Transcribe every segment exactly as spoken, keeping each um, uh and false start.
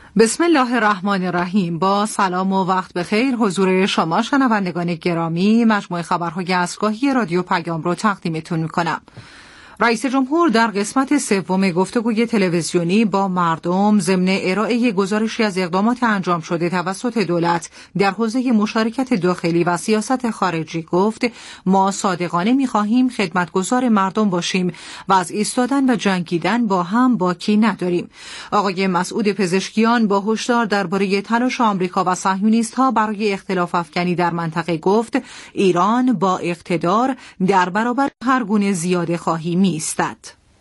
بسم الله الرحمن الرحیم. با سلام و وقت بخیر حضور شما شنوندگان گرامی، مجموعه خبرهای عصرگاهی رادیو پیام رو تقدیمتون میکنم. رئیس جمهور در قسمت سوم گفتگوی تلویزیونی با مردم ضمن ارائه گزارشی از اقدامات انجام شده توسط دولت در حوزه مشارکت داخلی و سیاست خارجی گفت ما صادقانه می‌خواهیم خدمتگزار مردم باشیم و از ایستادن و جنگیدن با هم باکی نداریم. آقای مسعود پزشکیان با هشدار درباره تلاش آمریکا و صهیونیست‌ها برای اختلاف افکنی در منطقه گفت ایران با اقتدار در برابر هر گونه زیاده‌خواهی می ایستد.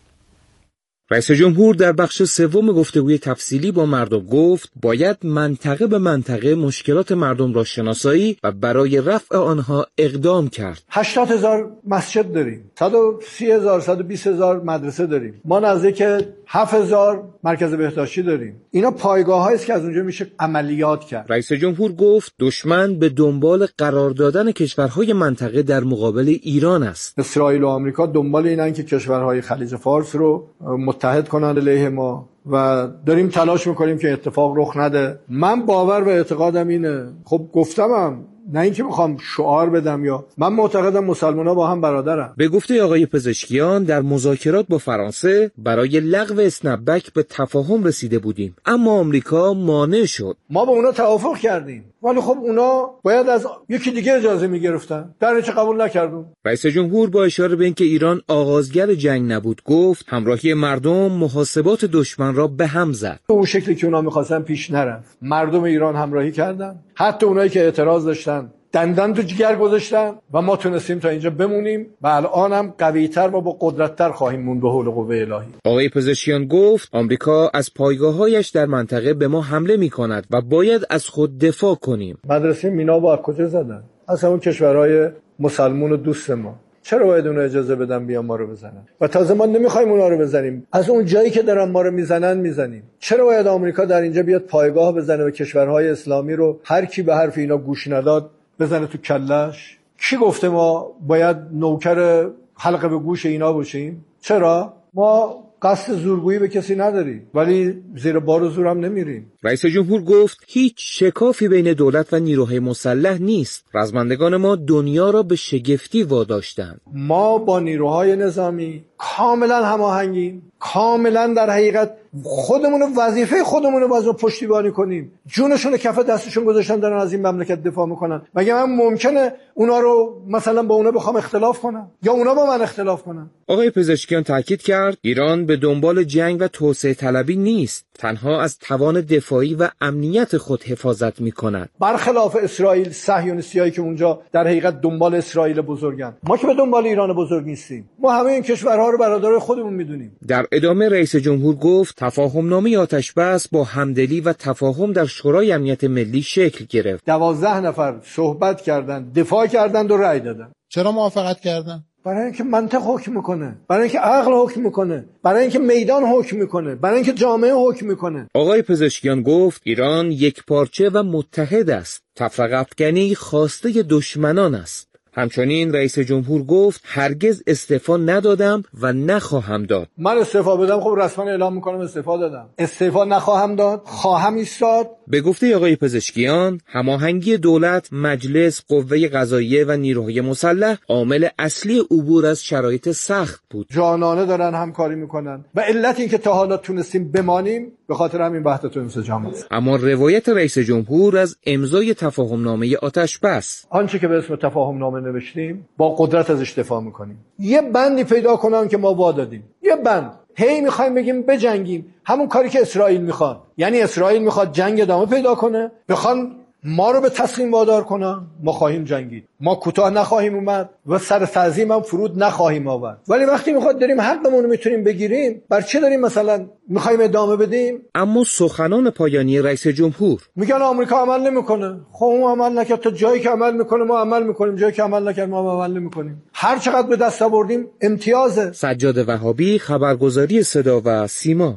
رئیس جمهور در بخش سوم گفتگوی تفصیلی با مردم گفت باید منطقه به منطقه مشکلات مردم را شناسایی و برای رفع آنها اقدام کرد. هشتاد هزار مسجد داریم، صد و سی هزار صد و بیست هزار مدرسه داریم، ما نزدیک هفت هزار مرکز بهداشتی داریم. اینا پایگاه‌هایی است که از اونجا میشه عملیات کرد. رئیس جمهور گفت دشمن به دنبال قرار دادن کشورهای منطقه در مقابل ایران است. اسرائیل و آمریکا دنبال اینن که کشورهای خلیج فارس رو متحد کنند علیه ما و داریم تلاش میکنیم که اتفاق رخ نده. من باور و اعتقادم اینه، خب گفتمم، نه اینکه میخوام شعار بدم، یا من معتقدم مسلمان‌ها با هم برادرن. به گفته آقای پزشکیان در مذاکرات با فرانسه برای لغو اسنپ‌بک به تفاهم رسیده بودیم، اما آمریکا مانع شد. ما با اونا توافق کردیم ولی خب اونا باید از یکی دیگه اجازه میگرفتن، در نتیجه قبول نکردیم. رئیس جمهور با اشاره به اینکه ایران آغازگر جنگ نبود گفت همراهی مردم محاسبات دشمن را به هم زد. اون شکلی که اونا می‌خواستن پیش نرفت. مردم ایران همراهی کردن، حتی اونایی که اعتراض داشتن دندان تو جگر گذاشتن و ما تونستیم تا اینجا بمونیم و الان هم قوی‌تر و با قدرت‌تر خواهیم موند به حول قوه الهی. آقای پزشکیان گفت آمریکا از پایگاه‌هایش در منطقه به ما حمله می‌کند و باید از خود دفاع کنیم. مدرسه مینا با کجا زدن؟ از همون کشورهای مسلمان و دوست ما. چرا باید اونها اجازه بدن بیان ما رو بزنن؟ و تازه ما نمیخوایم اونها رو بزنیم، از اون جایی که دارن ما رو میزنن میزنیم. چرا باید آمریکا در اینجا بیاد پایگاه بزنه و کشورهای اسلامی رو هر کی به حرف اینا گوش نداد بزنه تو کلش؟ کی گفته ما باید نوکر حلقه به گوش اینا باشیم؟ چرا؟ ما قصد زورگویی به کسی نداریم ولی زیر بار و زورم نمیریم. رئیس جمهور گفت هیچ شکافی بین دولت و نیروهای مسلح نیست. رزمندگان ما دنیا را به شگفتی واداشتند. ما با نیروهای نظامی کاملا هماهنگیم، کاملا در حقیقت خودمون وظیفه خودمون رو باز پشتیبانی کنیم. جونشون کف دستشون گذاشتن دارن از این مملکت دفاع میکنن. مگه من ممکنه اونا رو مثلا با اونا بخوام اختلاف کنم یا اونا با من اختلاف کنن؟ آقای پزشکیان تاکید کرد ایران به دنبال جنگ و توسعه طلبی نیست، تنها از توان دفاعی و امنیت خود حفاظت میکند. برخلاف اسرائیل، صهیونیستایی که اونجا در حقیقت دنبال اسرائیل بزرگن، ما که به دنبال ایران بزرگ نیستیم. ما همه این کشورها رو برادر خودمون میدونیم. در ادامه رئیس جمهور گفت تفاهم‌نامه آتش بس با همدلی و تفاهم در شورای امنیت ملی شکل گرفت. دوازده نفر صحبت کردند، دفاع کردند و رأی دادن. چرا موافقت کردن؟ برای اینکه منطق حکم میکنه، برای اینکه عقل حکم میکنه، برای اینکه میدان حکم میکنه، برای اینکه جامعه حکم میکنه. آقای پزشکیان گفت ایران یک پارچه و متحد است. تفرقه افکنی خواسته دشمنان است. همچنین رئیس جمهور گفت هرگز استعفا ندادم و نخواهم داد. من استعفا بدم خب رسما اعلام میکنم استعفا دادم. استعفا نخواهم داد، خواهم ایستاد. به گفته آقای پزشکیان هماهنگی دولت، مجلس، قوه قضاییه و نیروهای مسلح عامل اصلی عبور از شرایط سخت بود. جانانه دارن همکاری میکنن و علت این که تا حالا تونستیم بمانیم به خاطر همین وحدت و انسجام است. اما روایت رئیس جمهور از امضای تفاهم‌نامه آتش بس، آنچه که به اسم تفاهم‌نامه نوشتیم با قدرت ازش دفاع میکنیم. یه بندی پیدا کنن که ما وادادیم، یه بند هی میخوایم بگیم بجنگیم، همون کاری که اسرائیل میخواد. یعنی اسرائیل میخواد جنگ ادامه پیدا کنه، بخوان ما رو به تسلیم وادار کنن، ما خواهیم جنگید، ما کوتاه نخواهیم اومد و سر تعظیم هم فرود نخواهیم آورد. ولی وقتی میخواد داریم حقمون رو میتونیم بگیریم، بر چه داریم مثلا میخوایم ادامه بدیم؟ اما سخنان پایانی رئیس جمهور میگن آمریکا عمل نمیکنه. خب اون عمل نکرد، تا جایی که عمل میکنه ما عمل میکنیم، جایی که عمل نکرد ما عمل نمیکنیم. هر چقدر به دست آوردیم امتیازه. سجاد وهابی، خبرگزاری صدا و سیما.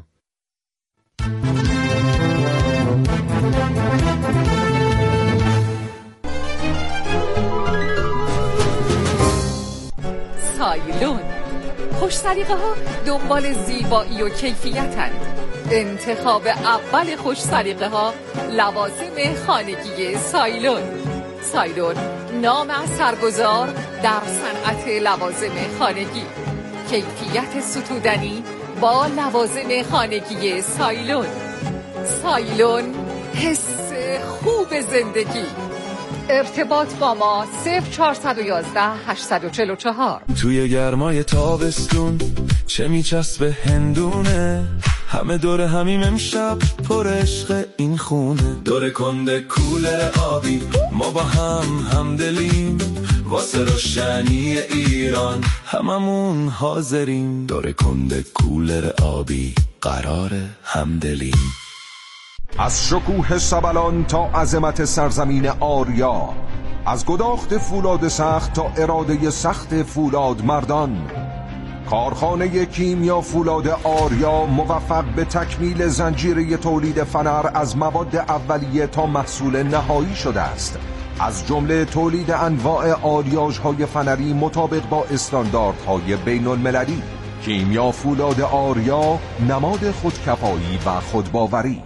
سایلون خوش سلیقه ها دنبال زیبایی و کیفیتند. انتخاب اول خوش سلیقه ها لوازم خانگی سایلون. سایلون نام سرگذار در صنعت لوازم خانگی. کیفیت ستودنی با لوازم خانگی سایلون. سایلون حس خوب زندگی. ارتباط با ما صفر چهارصد و یازده هشتصد و چهل و چهار. توی گرمای تابستون چه میچسبه هندونه، همه دور همیم امشب پر عشق این خونه. دور کنده کولر آبی ما با هم همدلیم، واسه روشنی ایران هممون حاضریم. دور کنده کولر آبی قراره همدلیم. از شکوه سبلان تا عظمت سرزمین آریا، از گداخت فولاد سخت تا اراده سخت فولاد مردان، کارخانه کیمیا فولاد آریا موفق به تکمیل زنجیره تولید فنر از مواد اولیه تا محصول نهایی شده است. از جمله تولید انواع آلیاژهای فنری مطابق با استانداردهای بین المللی. کیمیا فولاد آریا، نماد خودکفایی و خودباوری.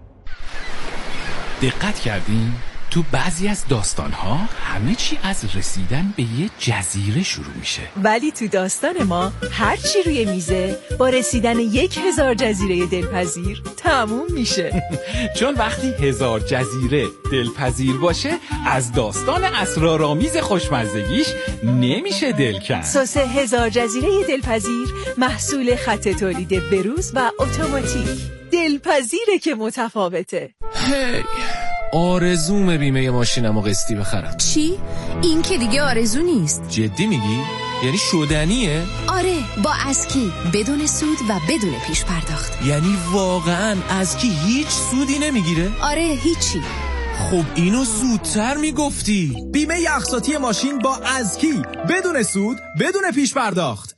دقت کردین؟ تو بعضی از داستان‌ها همه چی از رسیدن به یه جزیره شروع میشه، ولی تو داستان ما هر چی روی میزه با رسیدن یک هزار جزیره دلپذیر تموم میشه. چون وقتی هزار جزیره دلپذیر باشه از داستان اسرارآمیز خوشمزگیش نمیشه دل کند. سس هزار جزیره دلپذیر محصول خط تولید بروز و اتوماتیک. دلپذیره که متفاوته. هی آرزوم بیمه ماشینمو قسطی بخرم. چی؟ این که دیگه آرزو نیست. جدی میگی؟ یعنی شدنیه؟ آره، با اسکی بدون سود و بدون پیش پرداخت. یعنی واقعا اسکی هیچ سودی نمیگیره؟ آره، هیچی. خب اینو زودتر میگفتی. بیمه اقساطی ماشین با اسکی بدون سود بدون پیش پرداخت.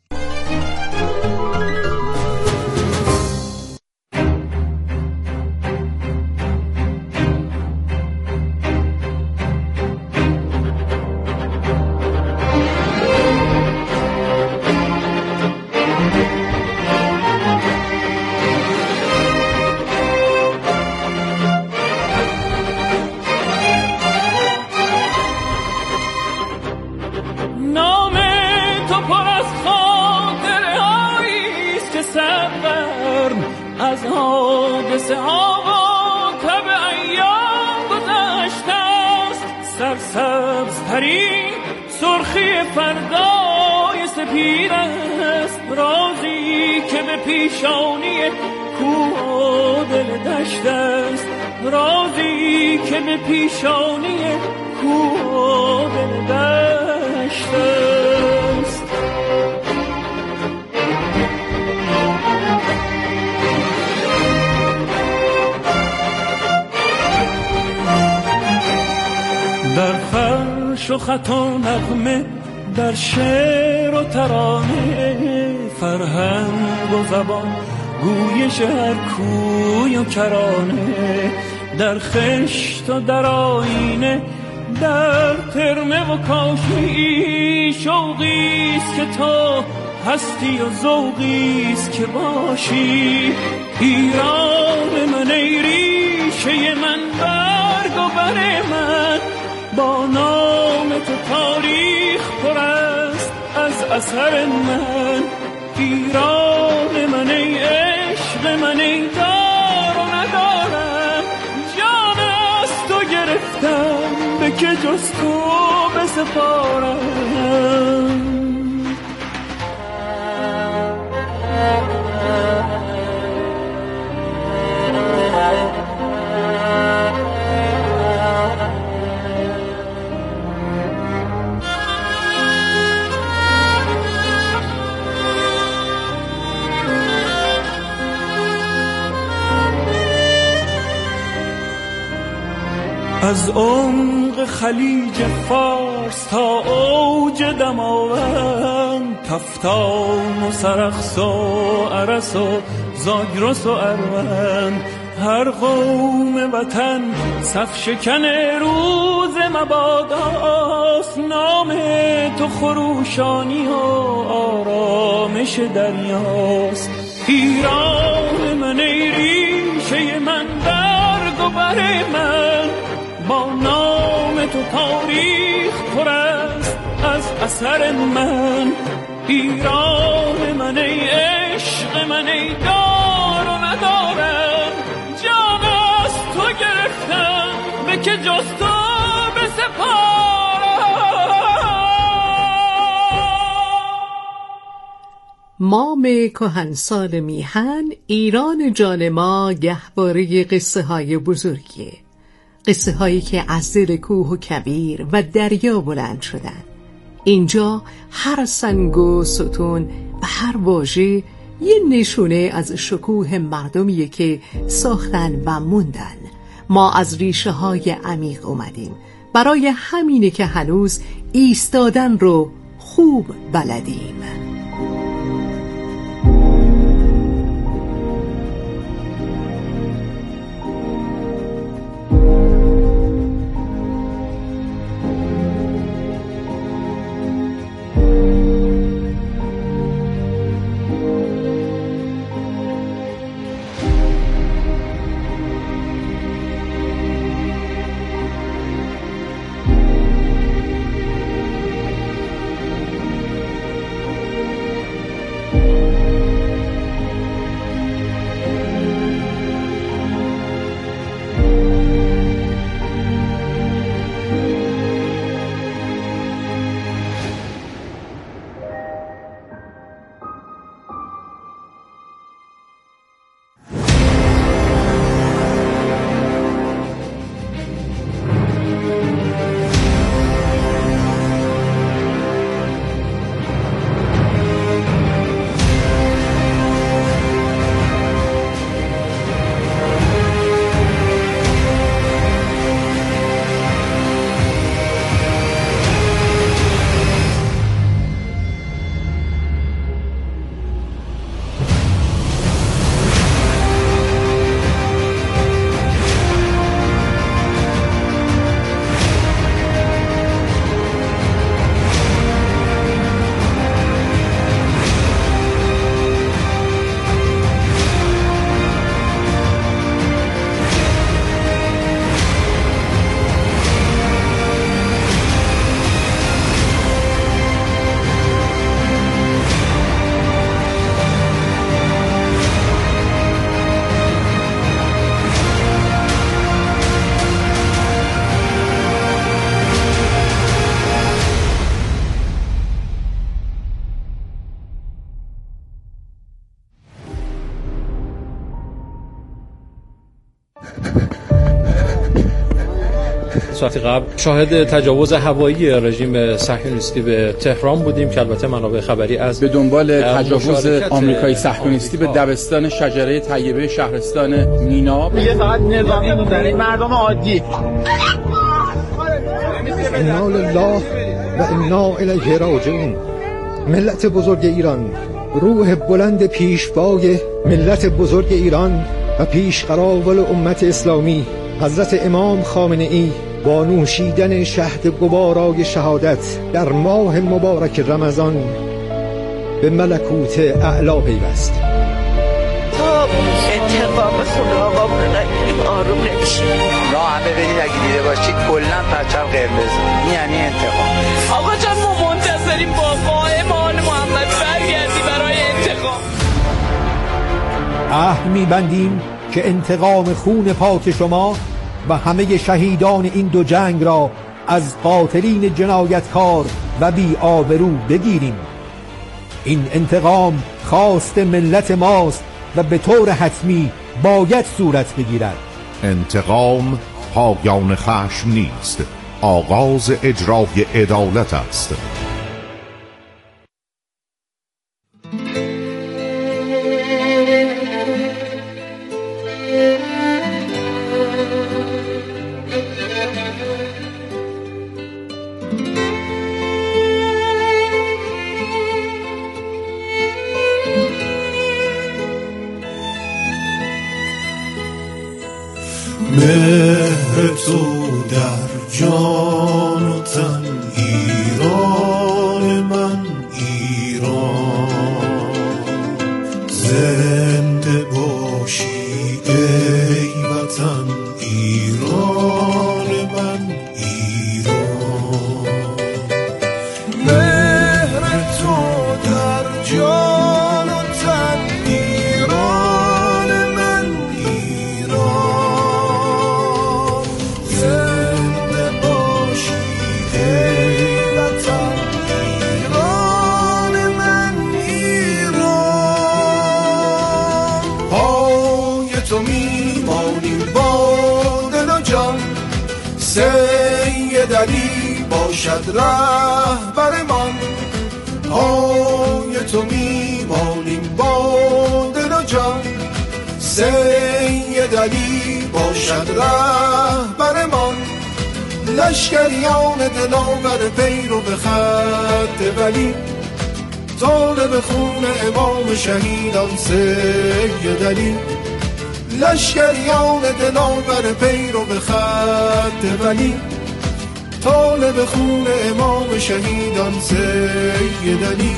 از حادثه ها و تب ایام گذشته است. سرسبز ترین سرخی فردای سپید است. رازی که به پیشانی کوه و دل دشت است. رازی که به پیشانی کوه و دل دشت است. در فرش و خط و نغمه، در شعر و ترانه، فرهنگ و زبان، گویش هر کوی و کرانه، در خشت و در آینه، در ترمه و کاشی، شوقیست که تو هستی و ذوقیست که باشی. ایران من ای ریشه من، برگ و بر من، با نام تو تاریخ پر است از اثر من. ایران من ای عشق من ای دار و ندارم، جان از تو گرفتم به که جز تو بسپارم. از عمق خلیج فارس تا اوج دماوند، تفتان و سرخس و ارس و زاگرس و اروند، هر قوم وطن صف شکن روز مباداست. نام تو خروشانی و آرامش دریاست. ایران من ای ریشه من برگ و بر من، با نام تو تاریخ پر است از اثر من. ایران من ای عشق من ای دار و ندارم، جان از تو گرفتم به که جز تو مام کهنسال میهن، ایران جان ما گهواره قصه های بزرگیه، قصه هایی که از زیر کوه و کویر و دریا بلند شدن. اینجا هر سنگ و ستون و هر واژه یه نشونه از شکوه مردمیه که ساختن و موندن. ما از ریشه های عمیق اومدیم، برای همینه که هنوز ایستادن رو خوب بلدیم. ساعتی قبل شاهد تجاوز هوایی رژیم صهیونیستی به تهران بودیم که البته منابع خبری از به دنبال تجاوز آمریکایی صهیونیستی به دبستان شجره طیبه شهرستان مینا. میگه فقط نظامی بودن، مردم عادی. انا لله و انا الیه راجعون. ملت بزرگ ایران، روح بلند پیشوای ملت بزرگ ایران و پیشقراول امت اسلامی حضرت امام خامنه ای با نوشیدن شهد گوارای شهادت در ماه مبارک رمضان به ملکوت اعلی پیوست. تا انتقام خدا آقا رو نگیریم آروم نمیشیم. راه همه برید اگه دیده باشید کلن پرچم قرمز، این یعنی انتقام. آقا جان ما منتظریم با قائم آل محمد برگردی برای انتقام. عهد می‌بندیم که انتقام خون پاک شما و همه شهیدان این دو جنگ را از قاتلین جنایتکار و بی آبرو بگیریم. این انتقام خواست ملت ماست و به طور حتمی باید صورت بگیرد. انتقام پایان خشم نیست، آغاز اجرای عدالت است. مهر تو در جان و تن، ایران من ایران. ایران من ایران، مهر تو در جان و تن ایران من ایران، زنده باشی ای وطن ایران من ایران. پای تو میمانیم با دل و جان، سید علی باشد رهبرمان. پای تو میمانیم با دل و جان، سید علی باشد رهبرمان. لشکریان دلاور پیرو به خط ولی، طالب خون امام شهیدان سید علی. لشکریان دلاور پیرو به خط ولی، طالب خون امام شهیدان سید علی.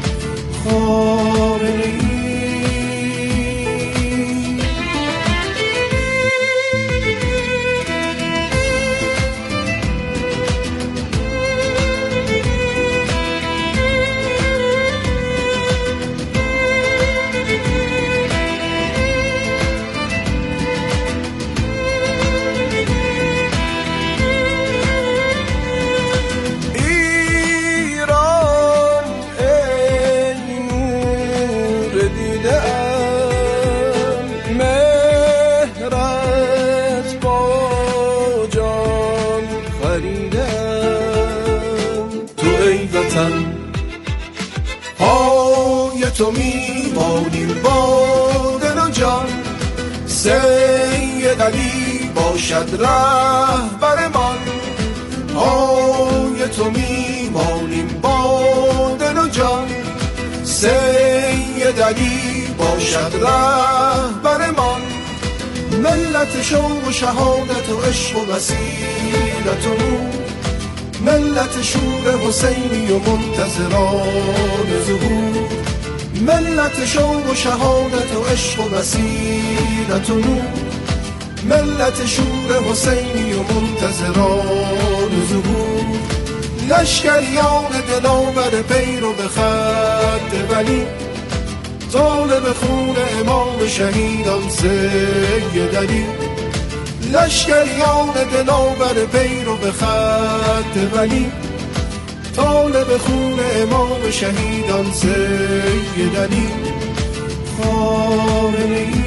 خامنه‌ای تو میمانیم با دل و جان، سید علی باشد رهبرمان. پای تو میمانیم با دل و جان، سید علی باشد رهبرمان. ملت شوق و شهادت و عشق و بصیرت و نور، ملت شور حسینی و منتظران ظهور. ملت شوق و شهادت و عشق و بصیرت و نور، ملت شور حسینی و منتظران ظهور. لشکریان دلاور پیرو به خط ولی، طالب خون امام شهیدان سید علی. لشکریان دلاور پیرو به خط ولی، طالب خون امام شهیدان سید علی. خامنه‌ای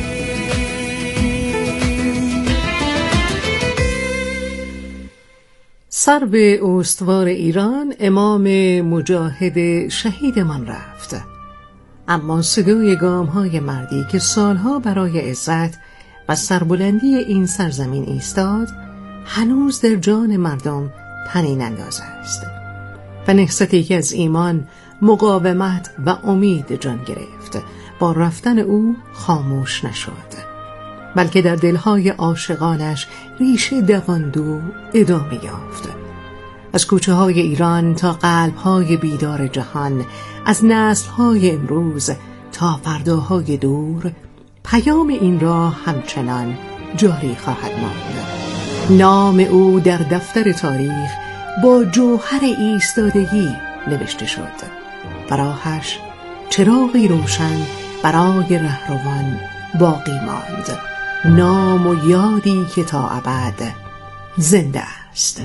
سر به استوار ایران امام مجاهد شهیدمان رفت، اما صدای گام‌های مردی که سالها برای عزت و سربلندی این سرزمین ایستاد هنوز در جان مردم طنین انداز است و نهضتی که از ایمان، مقاومت و امید جان گرفت با رفتن او خاموش نشد، بلکه در دلهای عاشقانش ریشه دواند و ادامه یافت. از کوچه های ایران تا قلب های بیدار جهان، از نسل های امروز تا فرداهای دور، پیام این راه همچنان جاری خواهد ماند. نام او در دفتر تاریخ با جوهر ایستادگی نوشته شد و راهش چراغی روشن برای رهروان باقی ماند، نام و یادی که تا ابد زنده است.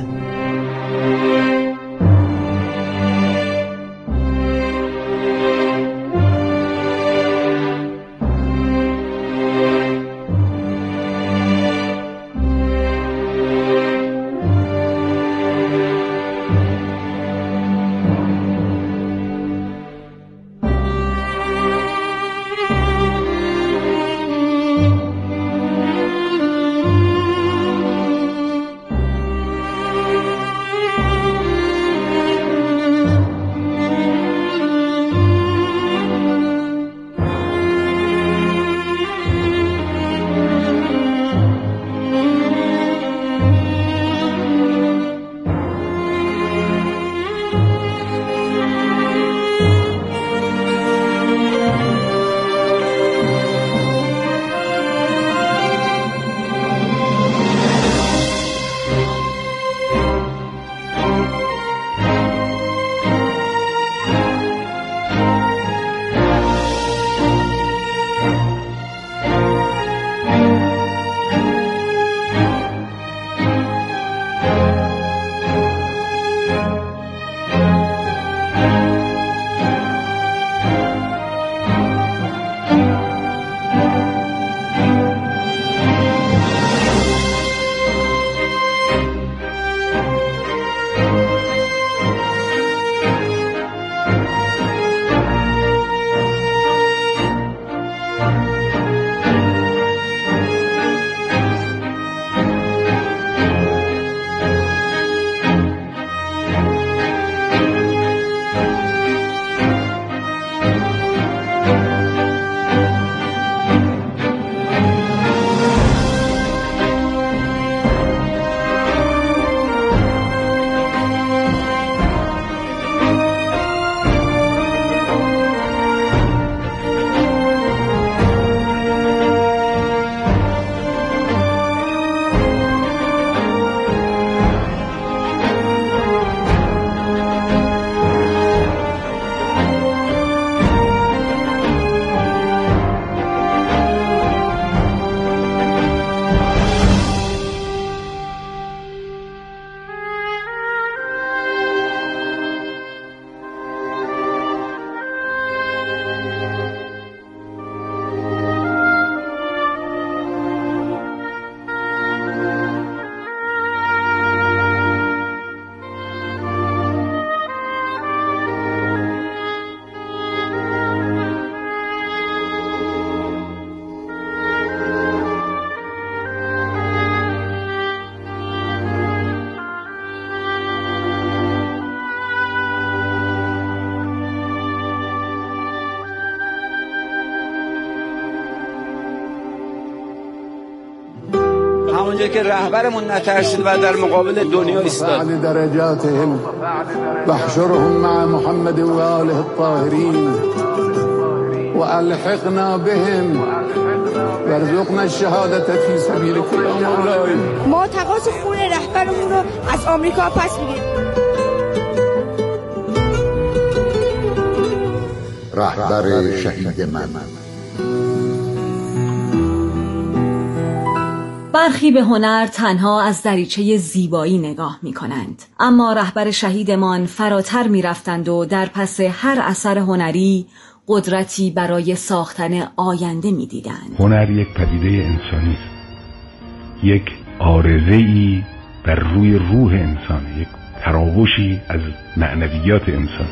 اونجا که رهبرمون نترسید و در مقابل دنیا ایستاد. درجاتهم واحشرهم مع محمد و آله الطاهرین و الحقنا بهم وارزقنا الشهادة فی سبیلک یا مولاي. ما تقاضا خون رهبرمون رو از آمریکا پس میگیریم. رهبر شهید من. برخی به هنر تنها از دریچه زیبایی نگاه می کنند، اما رهبر شهیدمان فراتر می رفتند و در پس هر اثر هنری قدرتی برای ساختن آینده می دیدند. هنر یک پدیده انسانی است، یک عارضه‌ای بر روی روح انسان، یک تراوشی از معنویات انسان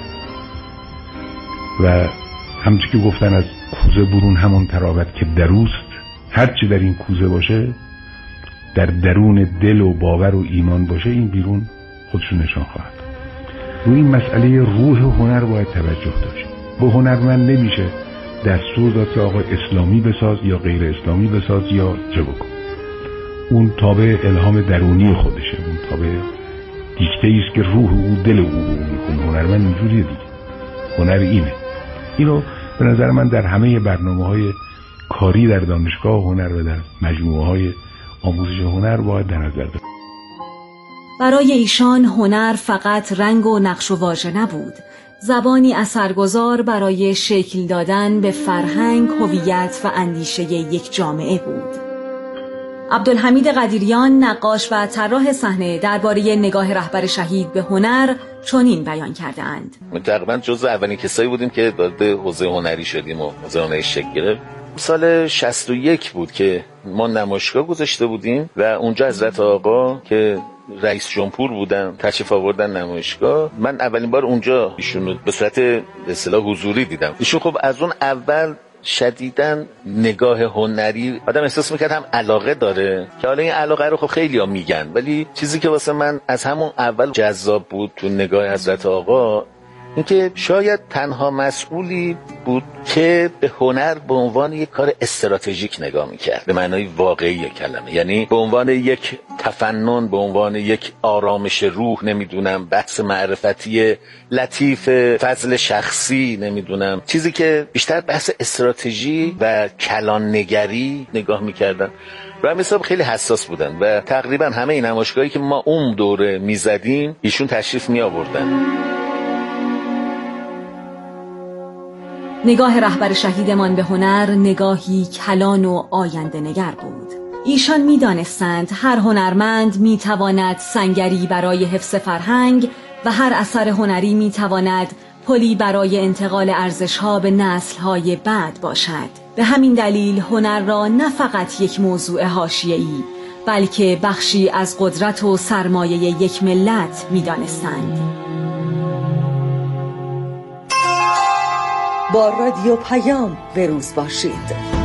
و همچون که گفتن از کوزه برون همون تراوت که دروست. هرچی در این کوزه باشه، در درون دل و باور و ایمان باشه، این بیرون خودشون نشان خواهد. روی این مسئله روح هنر باید توجه داشت. با هنرمند نمیشه دستور داد که آقا اسلامی بساز یا غیر اسلامی بساز یا چه بکن. اون تابع الهام درونی خودشه، اون تابع دیکته است که روح او دل او میکنه. هنرمند اینجوریه دیگه، هنر اینه. اینو به نظر من در همه برنامه‌های کاری در دانشگاه هنر و در مجموعه‌های آموزش هنر باید در نظر داشت. برای ایشان هنر فقط رنگ و نقش و واژه نبود، زبانی اثرگذار برای شکل دادن به فرهنگ، هویت و اندیشه یک جامعه بود. عبدالحمید قدیریان، نقاش و طراح صحنه، درباره نگاه رهبر شهید به هنر چنین بیان کرده اند. ما تقریبا جزو اولین کسایی بودیم که وارد حوزه هنری شدیم و حوزه هنری شکل گرفت. سال شصت و یک بود که ما نمایشگاه گذاشته بودیم و اونجا حضرت آقا که رئیس جمهور بودن تشریف آوردن نمایشگاه. من اولین بار اونجا ایشونو به صورت به اصطلاح حضوری دیدم. ایشون خب از اون اول شدیداً نگاه هنری آدم احساس میکرد هم علاقه داره، که حالا این علاقه رو خب خیلی ها میگن، ولی چیزی که واسه من از همون اول جذاب بود تو نگاه حضرت آقا اینکه شاید تنها مسئولی بود که به هنر به عنوان یک کار استراتژیک نگاه میکرد، به معنای واقعی کلمه، یعنی به عنوان یک تفنن، به عنوان یک آرامش روح، نمیدونم بحث معرفتی لطیف، فضل شخصی، نمیدونم چیزی که بیشتر بحث استراتژی و کلان نگری نگاه میکردن. و همین حساب خیلی حساس بودن و تقریبا همه این نمایشگاهی که ما اون دوره میزدیم ایشون تشریف می آوردن. نگاه رهبر شهیدمان به هنر نگاهی کلان و آینده نگر بود. ایشان می دانستند هر هنرمند می تواند سنگری برای حفظ فرهنگ و هر اثر هنری می تواند پلی برای انتقال ارزش‌ها به نسل‌های بعد باشد. به همین دلیل هنر را نه فقط یک موضوع حاشیه‌ای بلکه بخشی از قدرت و سرمایه یک ملت می دانستند. با رادیو پیام بروز باشید.